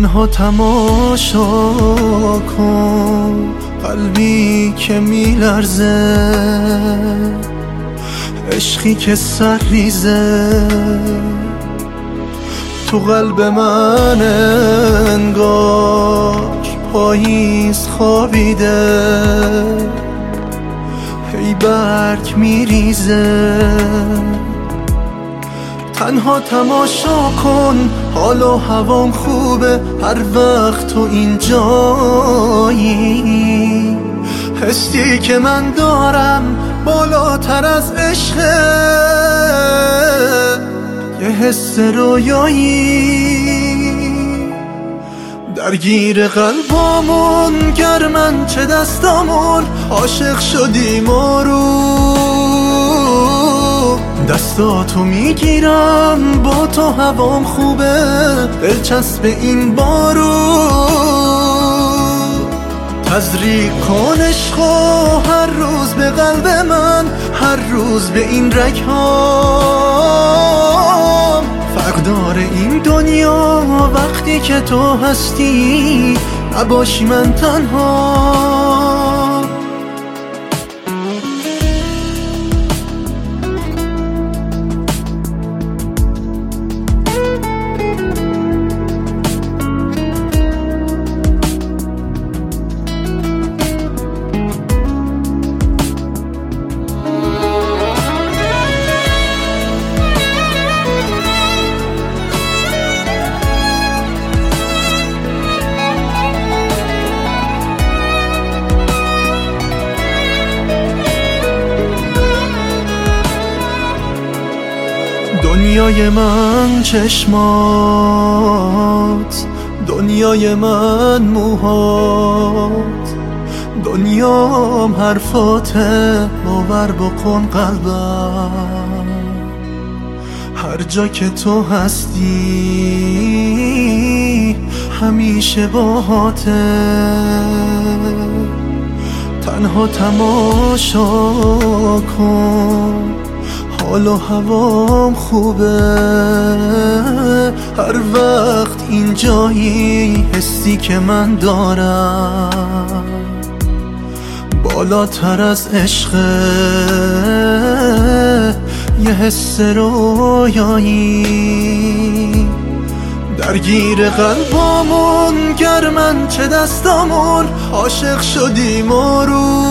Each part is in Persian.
تنها تماشا کن قلبی که میلرزه، عشقی که سر ریزه تو قلب من، انگار پاییز خوابیده، هی برگ میریزه. تنها تماشا کن، حال و هوام خوبه هر وقت تو اینجایی. حسی که من دارم بالاتر از عشقه، یه حس رویایی درگیر قلبامون. گرمن چه دستامون عاشق شدیم و رو دستاتو میگیرم، با تو هوام خوبه دلچسب این بارو. تزریق کن عشقو هر روز به قلب من، هر روز به این رگهام. فقدار این دنیا وقتی که تو هستی، نباشی من تنها. دنیای من چشمات، دنیای من موهات، دنیام حرفاته باور بکن قلبم. هر جا که تو هستی همیشه باهاته. تنها تماشا کن، حال و هوام خوبه هر وقت اینجایی. حسی که من دارم بالاتر از عشقه، یه حس رویایی درگیر قلبامون. گرمن چه دستامون عاشق شدیم و رو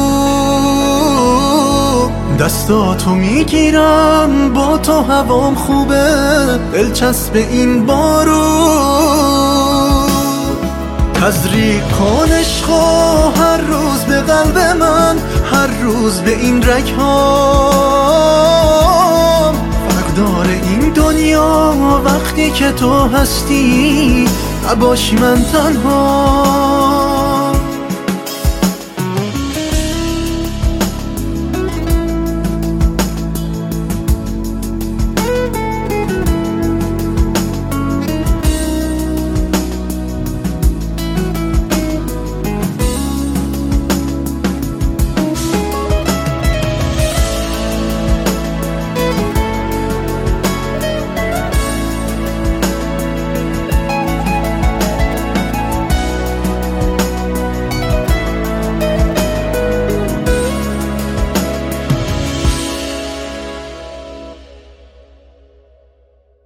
دستاتو میگیرم، با تو هوام خوبه دلچسب این بارو. تزریق کن عشقو هر روز به قلب من، هر روز به این رگهام. فقدار این دنیا وقتی که تو هستی، نباشی من تنها.